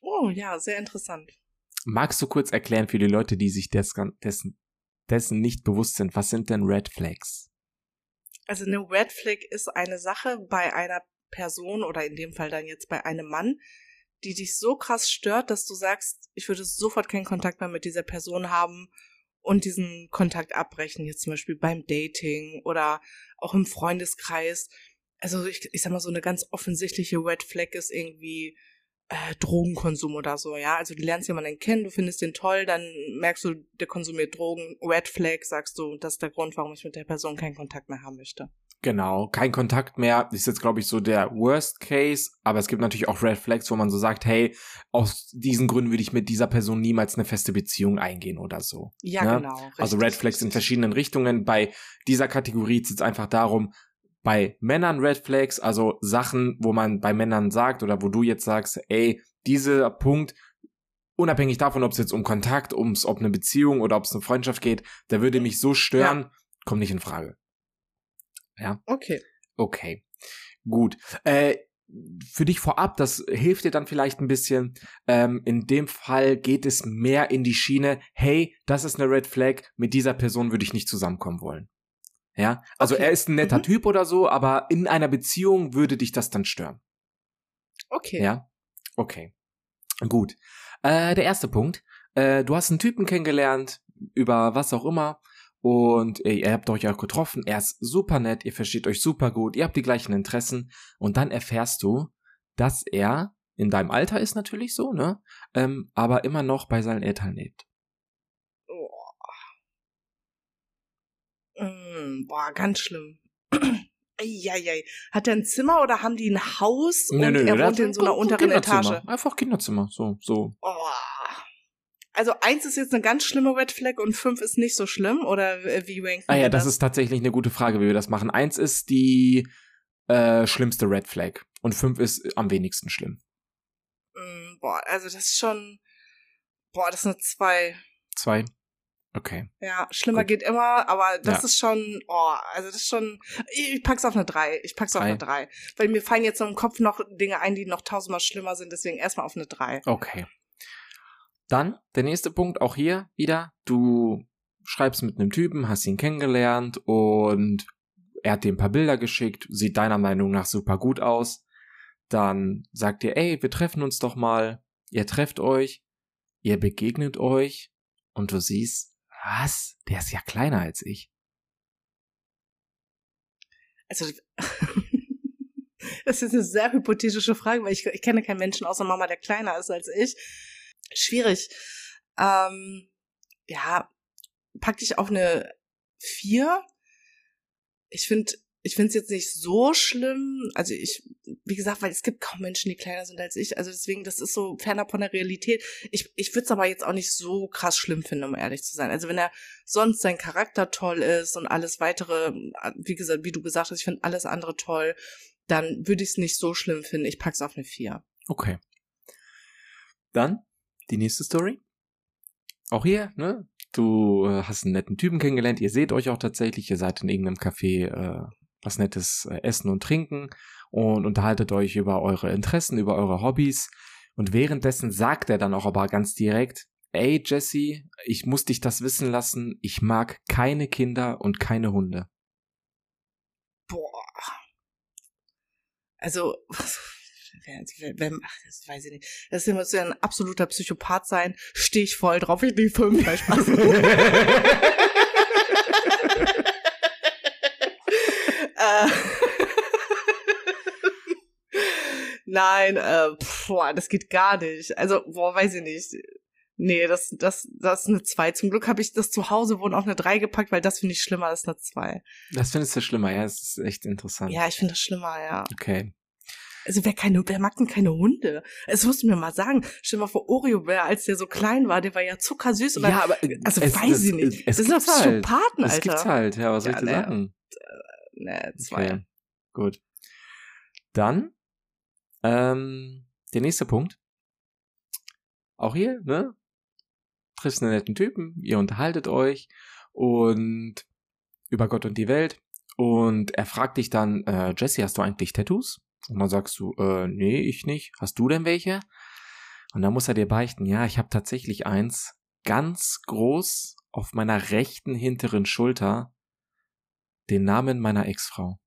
Oh ja, sehr interessant. Magst du kurz erklären für die Leute, die sich dessen nicht bewusst sind, was sind denn Red Flags? Also eine Red Flag ist eine Sache bei einer Person oder in dem Fall dann jetzt bei einem Mann, die dich so krass stört, dass du sagst, ich würde sofort keinen Kontakt mehr mit dieser Person haben und diesen Kontakt abbrechen, jetzt zum Beispiel beim Dating oder auch im Freundeskreis. Also ich sag mal, so eine ganz offensichtliche Red Flag ist irgendwie Drogenkonsum oder so, ja. Also du lernst jemanden kennen, du findest den toll, dann merkst du, der konsumiert Drogen, Red Flag, sagst du, das ist der Grund, warum ich mit der Person keinen Kontakt mehr haben möchte. Genau, kein Kontakt mehr ist jetzt, glaube ich, so der Worst Case, aber es gibt natürlich auch Red Flags, wo man so sagt, hey, aus diesen Gründen würde ich mit dieser Person niemals eine feste Beziehung eingehen oder so. Ja, ne? genau. Richtig, also Red Flags in verschiedenen Richtungen. Bei dieser Kategorie geht es einfach darum, bei Männern Red Flags, also Sachen, wo man bei Männern sagt oder wo du jetzt sagst, ey, dieser Punkt, unabhängig davon, ob es jetzt um Kontakt, ob eine Beziehung oder ob es eine Freundschaft geht, der würde mich so stören, kommt nicht in Frage. Ja. Okay. Gut. Für dich vorab, das hilft dir dann vielleicht ein bisschen. In dem Fall geht es mehr in die Schiene, hey, das ist eine Red Flag, mit dieser Person würde ich nicht zusammenkommen wollen. Ja, also er ist ein netter Typ oder so, aber in einer Beziehung würde dich das dann stören. Okay. Ja, okay. Gut. Der erste Punkt. Du hast einen Typen kennengelernt, über was auch immer, und ihr habt euch auch getroffen. Er ist super nett, ihr versteht euch super gut, ihr habt die gleichen Interessen, und dann erfährst du, dass er in deinem Alter ist natürlich so, ne? Aber immer noch bei seinen Eltern lebt. Boah, ganz schlimm. Eieiei. Hat er ein Zimmer oder haben die ein Haus und Nö, er wohnt in so einer unteren Etage? Einfach Kinderzimmer, so. Oh. Also 1 ist jetzt eine ganz schlimme Red Flag und 5 ist nicht so schlimm, oder wie ranken wir das ist tatsächlich eine gute Frage, wie wir das machen. 1 ist die schlimmste Red Flag und 5 ist am wenigsten schlimm. Boah, also das ist schon, das ist eine 2. 2? Okay. Ja, schlimmer Gut. geht immer, aber das ist schon, also das ist schon, ich pack's auf eine 3. Auf eine 3. Weil mir fallen jetzt so im Kopf noch Dinge ein, die noch 1000-mal schlimmer sind, deswegen erstmal auf eine 3. Okay. Dann, der nächste Punkt, auch hier wieder, du schreibst mit einem Typen, hast ihn kennengelernt und er hat dir ein paar Bilder geschickt, sieht deiner Meinung nach super gut aus. Dann sagt ihr, ey, wir treffen uns doch mal, ihr trefft euch, ihr begegnet euch und du siehst, was? Der ist ja kleiner als ich. Also, das ist eine sehr hypothetische Frage, weil ich kenne keinen Menschen außer Mama, der kleiner ist als ich. Schwierig. Ja, pack dich auf eine 4. Ich finde es jetzt nicht so schlimm. Also wie gesagt, weil es gibt kaum Menschen, die kleiner sind als ich. Also deswegen, das ist so fernab von der Realität. Ich würde es aber jetzt auch nicht so krass schlimm finden, um ehrlich zu sein. Also wenn er sonst sein Charakter toll ist und alles weitere, wie gesagt, wie du gesagt hast, ich finde alles andere toll, dann würde ich es nicht so schlimm finden. Ich pack's auf eine 4. Okay. Dann die nächste Story. Auch hier, ne? Du hast einen netten Typen kennengelernt, ihr seht euch auch tatsächlich, ihr seid in irgendeinem Café was Nettes essen und trinken und unterhaltet euch über eure Interessen, über eure Hobbys, und währenddessen sagt er dann auch aber ganz direkt, ey Jesse, ich muss dich das wissen lassen, ich mag keine Kinder und keine Hunde. Boah. Also, das weiß ich nicht. Das muss ja ein absoluter Psychopath sein. Stehe ich voll drauf. Ich bin 5, kein Spaß. Nein, das geht gar nicht. Also, weiß ich nicht. Nee, das ist eine 2. Zum Glück habe ich das zu Hause wohnen auf eine 3 gepackt, weil das finde ich schlimmer als eine 2. Das findest du schlimmer, ja, das ist echt interessant. Ja, ich finde das schlimmer, ja. Okay. Also wer mag denn keine Hunde? Das musst du mir mal sagen. Stell dir mal vor, Oreo-Bär, als der so klein war, der war ja zuckersüß. Ja, aber weiß ich nicht. Das sind doch Psychopathen, Alter. Das gibt's halt, ja, was soll ich dir sagen? Ne, 2. Okay, gut. Dann, der nächste Punkt. Auch hier, ne? Triffst einen netten Typen, ihr unterhaltet euch und über Gott und die Welt, und er fragt dich dann, Jesse, hast du eigentlich Tattoos? Und dann sagst du, nee, ich nicht. Hast du denn welche? Und dann muss er dir beichten, ja, ich habe tatsächlich eins, ganz groß auf meiner rechten hinteren Schulter, den Namen meiner Ex-Frau.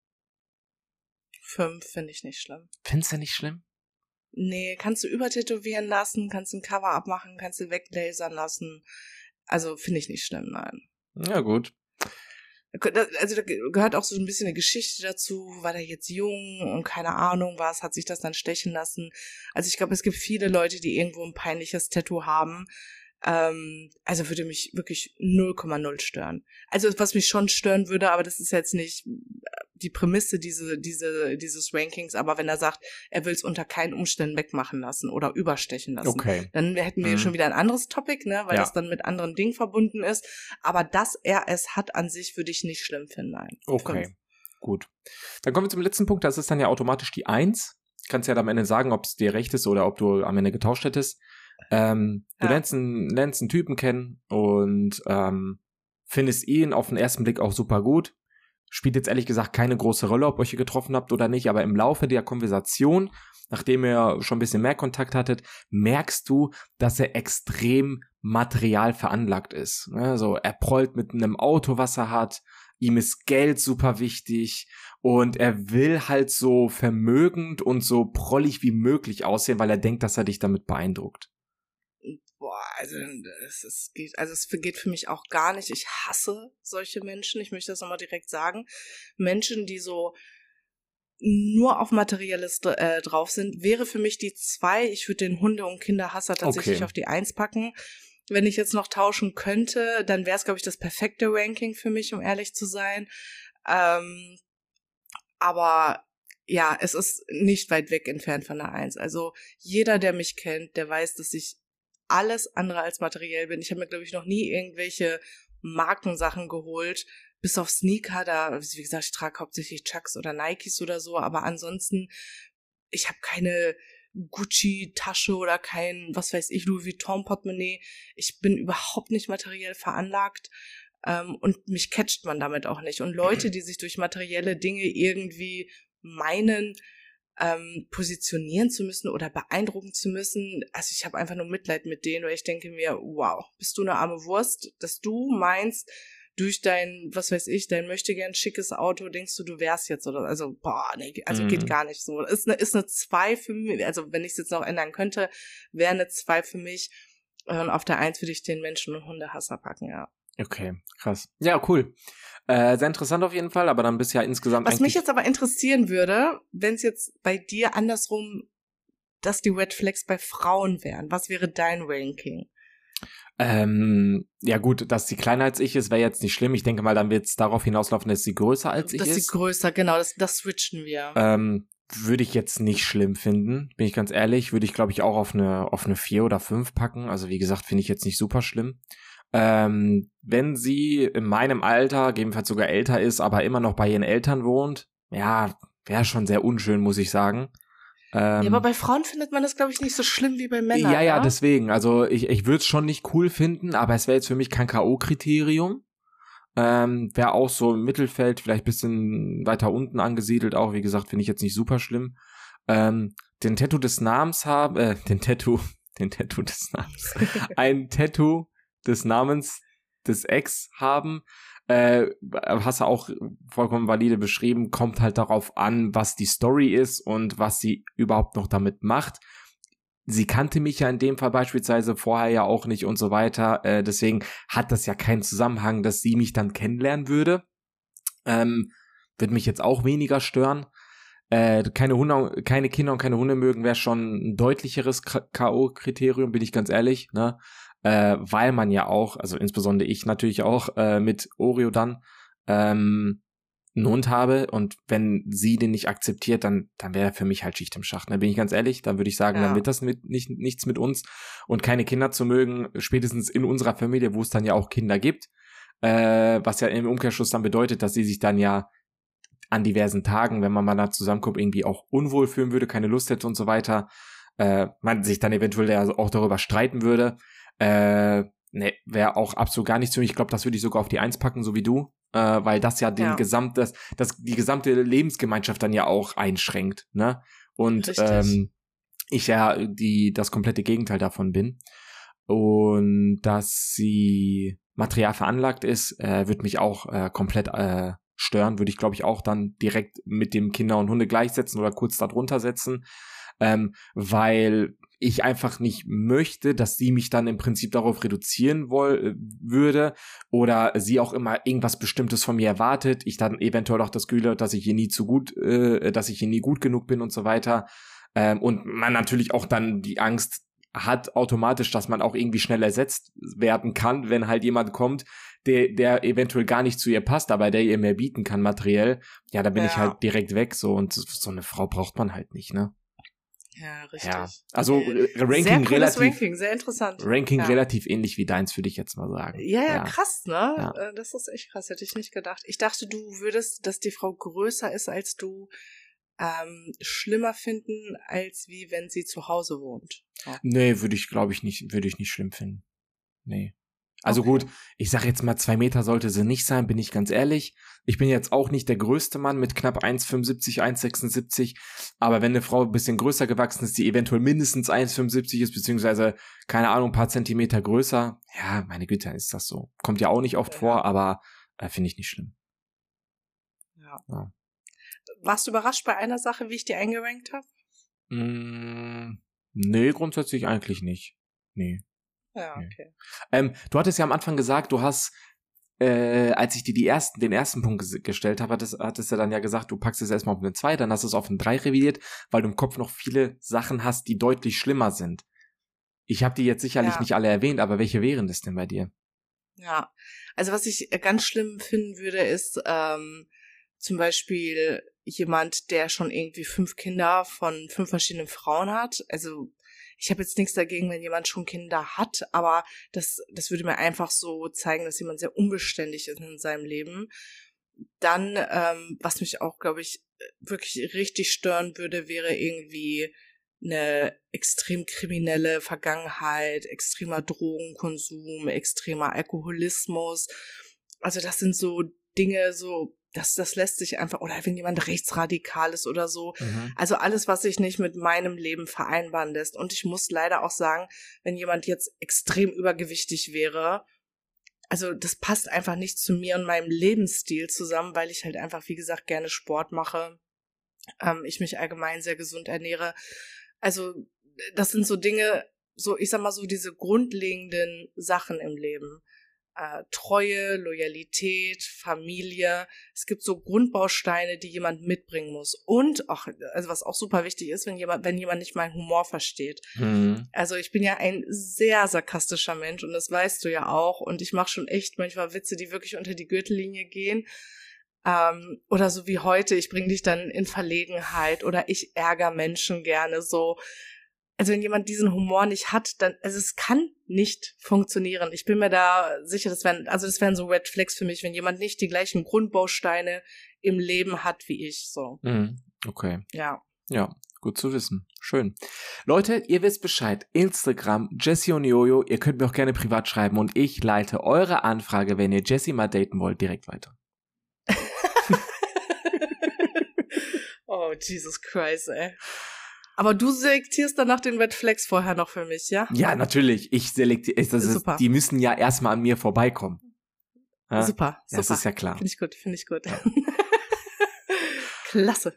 5 finde ich nicht schlimm. Findest du nicht schlimm? Nee, kannst du übertätowieren lassen, kannst ein Cover abmachen, kannst du weglasern lassen. Also finde ich nicht schlimm, nein. Ja, gut. Also da gehört auch so ein bisschen eine Geschichte dazu, war der jetzt jung und keine Ahnung was, hat sich das dann stechen lassen. Also ich glaube, es gibt viele Leute, die irgendwo ein peinliches Tattoo haben. Also würde mich wirklich 0,0 stören. Also was mich schon stören würde, aber das ist jetzt nicht die Prämisse dieses Rankings, aber wenn er sagt, er will es unter keinen Umständen wegmachen lassen oder überstechen lassen, Okay. dann hätten wir schon wieder ein anderes Topic, ne, weil das dann mit anderen Dingen verbunden ist. Aber dass er es hat an sich, würde ich nicht schlimm finden. Nein. Okay, 5. gut. Dann kommen wir zum letzten Punkt, das ist dann ja automatisch die 1. Kannst ja am Ende sagen, ob es dir recht ist oder ob du am Ende getauscht hättest. Du lernst einen Typen kennen und findest ihn auf den ersten Blick auch super gut. Spielt jetzt ehrlich gesagt keine große Rolle, ob ihr euch getroffen habt oder nicht, aber im Laufe der Konversation, nachdem ihr schon ein bisschen mehr Kontakt hattet, merkst du, dass er extrem material veranlagt ist. Also er prollt mit einem Auto, was er hat, ihm ist Geld super wichtig und er will halt so vermögend und so prollig wie möglich aussehen, weil er denkt, dass er dich damit beeindruckt. Boah, also es geht für mich auch gar nicht. Ich hasse solche Menschen. Ich möchte das nochmal direkt sagen. Menschen, die so nur auf Materielles drauf sind, wäre für mich die 2. Ich würde den Hunde- und Kinderhasser tatsächlich auf die 1 packen. Wenn ich jetzt noch tauschen könnte, dann wäre es, glaube ich, das perfekte Ranking für mich, um ehrlich zu sein. Aber ja, es ist nicht weit weg entfernt von der 1. Also jeder, der mich kennt, der weiß, dass ich alles andere als materiell bin. Ich habe mir, glaube ich, noch nie irgendwelche Markensachen geholt, bis auf Sneaker. Da, wie gesagt, ich trage hauptsächlich Chucks oder Nikes oder so, aber ansonsten, ich habe keine Gucci-Tasche oder kein, was weiß ich, Louis Vuitton-Portemonnaie. Ich bin überhaupt nicht materiell veranlagt und mich catcht man damit auch nicht. Und Leute, die sich durch materielle Dinge irgendwie meinen, positionieren zu müssen oder beeindrucken zu müssen. Also ich habe einfach nur Mitleid mit denen, weil ich denke mir, wow, bist du eine arme Wurst, dass du meinst, durch dein, was weiß ich, dein möchtegern schickes Auto, denkst du wärst jetzt oder, also, boah, nee, also geht gar nicht so. Ist eine 2 für mich, also wenn ich es jetzt noch ändern könnte, wäre eine 2 für mich. Und auf der 1 würde ich den Menschen- und Hundehasser packen, ja. Okay, krass. Ja, cool. Sehr interessant auf jeden Fall, aber dann bist du ja insgesamt Was mich jetzt aber interessieren würde, wenn es jetzt bei dir andersrum, dass die Red Flags bei Frauen wären, was wäre dein Ranking? Ja gut, dass sie kleiner als ich ist, wäre jetzt nicht schlimm. Ich denke mal, dann wird es darauf hinauslaufen, dass sie größer als ich ist. Dass sie größer, genau, das switchen wir. Würde ich jetzt nicht schlimm finden, bin ich ganz ehrlich. Würde ich, glaube ich, auch auf eine 4 oder 5 packen. Also wie gesagt, finde ich jetzt nicht super schlimm. Wenn sie in meinem Alter, gegebenenfalls sogar älter ist, aber immer noch bei ihren Eltern wohnt, ja, wäre schon sehr unschön, muss ich sagen. Ja, aber bei Frauen findet man das, glaube ich, nicht so schlimm wie bei Männern. Ja, oder? deswegen. Also ich würde es schon nicht cool finden, aber es wäre jetzt für mich kein K.O.-Kriterium. Wäre auch so im Mittelfeld, vielleicht ein bisschen weiter unten angesiedelt auch. Wie gesagt, finde ich jetzt nicht super schlimm. Den Tattoo des Namens haben, den Tattoo des Namens. Ein Tattoo des Namens des Ex haben, hast du auch vollkommen valide beschrieben, kommt halt darauf an, was die Story ist und was sie überhaupt noch damit macht. Sie kannte mich ja in dem Fall beispielsweise vorher ja auch nicht und so weiter, deswegen hat das ja keinen Zusammenhang, dass sie mich dann kennenlernen würde. Würde mich jetzt auch weniger stören. Keine Kinder und keine Hunde mögen, wäre schon ein deutlicheres K.O.-Kriterium, bin ich ganz ehrlich, ne? Weil man ja auch, also insbesondere ich natürlich auch, mit Oreo dann einen Hund habe und wenn sie den nicht akzeptiert, dann wäre für mich halt Schicht im Schacht. Da bin ich ganz ehrlich, dann würde ich sagen, dann wird das nichts mit uns und keine Kinder zu mögen, spätestens in unserer Familie, wo es dann ja auch Kinder gibt, was ja im Umkehrschluss dann bedeutet, dass sie sich dann ja an diversen Tagen, wenn man mal da zusammenkommt, irgendwie auch unwohl fühlen würde, keine Lust hätte und so weiter, man sich dann eventuell ja auch darüber streiten würde. Ne, wäre auch absolut gar nichts für mich. Ich glaube, das würde ich sogar auf die 1 packen, so wie du, weil das ja die gesamte Lebensgemeinschaft dann ja auch einschränkt, ne? Und ich ja das komplette Gegenteil davon bin. Und dass sie material veranlagt ist, wird mich auch komplett stören. Würde ich, glaube ich, auch dann direkt mit dem Kinder und Hunde gleichsetzen oder kurz darunter setzen. Weil ich einfach nicht möchte, dass sie mich dann im Prinzip darauf reduzieren würde oder sie auch immer irgendwas Bestimmtes von mir erwartet. Ich dann eventuell auch das Gefühl habe, dass ich ihr nie gut genug bin und so weiter. Und man natürlich auch dann die Angst hat automatisch, dass man auch irgendwie schnell ersetzt werden kann, wenn halt jemand kommt, der eventuell gar nicht zu ihr passt, aber der ihr mehr bieten kann materiell. Ja, da bin ich halt direkt weg so und so eine Frau braucht man halt nicht, ne? Ja, richtig. Ja, also Ranking sehr interessant. Ranking relativ ähnlich wie deins, würde ich jetzt mal sagen. Ja, krass, ne? Ja. Das ist echt krass, hätte ich nicht gedacht. Ich dachte, du würdest, dass die Frau größer ist als du, schlimmer finden, als wie wenn sie zu Hause wohnt. Ja. Nee, würde ich nicht schlimm finden. Nee. Also gut, ich sag jetzt mal 2 Meter sollte sie nicht sein, bin ich ganz ehrlich. Ich bin jetzt auch nicht der größte Mann mit knapp 1,75, 1,76, aber wenn eine Frau ein bisschen größer gewachsen ist, die eventuell mindestens 1,75 ist, beziehungsweise, keine Ahnung, ein paar Zentimeter größer, ja, meine Güte, ist das so. Kommt ja auch nicht oft vor, aber finde ich nicht schlimm. Ja. Warst du überrascht bei einer Sache, wie ich die eingerankt habe? Nee, grundsätzlich eigentlich nicht. Nee. Ja, okay. Du hattest ja am Anfang gesagt, du hast, als ich dir den ersten Punkt gestellt habe, hattest du dann ja gesagt, du packst es erstmal auf eine 2, dann hast du es auf eine 3 revidiert, weil du im Kopf noch viele Sachen hast, die deutlich schlimmer sind. Ich habe die jetzt sicherlich nicht alle erwähnt, aber welche wären das denn bei dir? Ja, also was ich ganz schlimm finden würde, ist zum Beispiel jemand, der schon irgendwie 5 Kinder von 5 verschiedenen Frauen hat. Also ich habe jetzt nichts dagegen, wenn jemand schon Kinder hat, aber das würde mir einfach so zeigen, dass jemand sehr unbeständig ist in seinem Leben. Dann, was mich auch, glaube ich, wirklich richtig stören würde, wäre irgendwie eine extrem kriminelle Vergangenheit, extremer Drogenkonsum, extremer Alkoholismus. Also das sind so Dinge, so das lässt sich einfach, oder wenn jemand rechtsradikal ist oder so. Also alles, was sich nicht mit meinem Leben vereinbaren lässt. Und ich muss leider auch sagen, wenn jemand jetzt extrem übergewichtig wäre, also das passt einfach nicht zu mir und meinem Lebensstil zusammen, weil ich halt einfach, wie gesagt, gerne Sport mache. Ich mich allgemein sehr gesund ernähre. Also das sind so Dinge, so ich sag mal so diese grundlegenden Sachen im Leben. Treue, Loyalität, Familie. Es gibt so Grundbausteine, die jemand mitbringen muss. Und auch, also was auch super wichtig ist, wenn jemand nicht meinen Humor versteht. Also ich bin ja ein sehr sarkastischer Mensch und das weißt du ja auch. Und ich mache schon echt manchmal Witze, die wirklich unter die Gürtellinie gehen. Oder so wie heute, ich bringe dich dann in Verlegenheit oder ich ärgere Menschen gerne so. Also wenn jemand diesen Humor nicht hat, dann, also es kann nicht funktionieren. Ich bin mir da sicher, das wären so Red Flags für mich, wenn jemand nicht die gleichen Grundbausteine im Leben hat wie ich, so. Okay. Ja. Ja, gut zu wissen. Schön. Leute, ihr wisst Bescheid. Instagram, Jessie und Jojo, ihr könnt mir auch gerne privat schreiben und ich leite eure Anfrage, wenn ihr Jessie mal daten wollt, direkt weiter. Oh, Jesus Christ, ey. Aber du selektierst danach den Red Flags vorher noch für mich, ja? Ja, natürlich. Ich selektiere. Super. Die müssen ja erstmal an mir vorbeikommen. Ja? Super. Das ist ja klar. Finde ich gut. Ja. Klasse.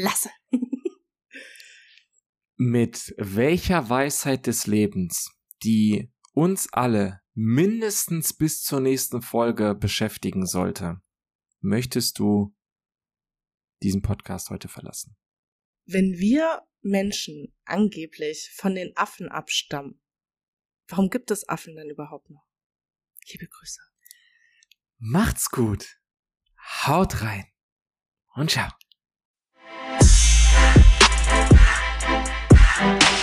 Mit welcher Weisheit des Lebens, die uns alle mindestens bis zur nächsten Folge beschäftigen sollte, möchtest du diesen Podcast heute verlassen? Wenn wir Menschen angeblich von den Affen abstammen, warum gibt es Affen denn überhaupt noch? Liebe Grüße. Macht's gut. Haut rein. Und ciao.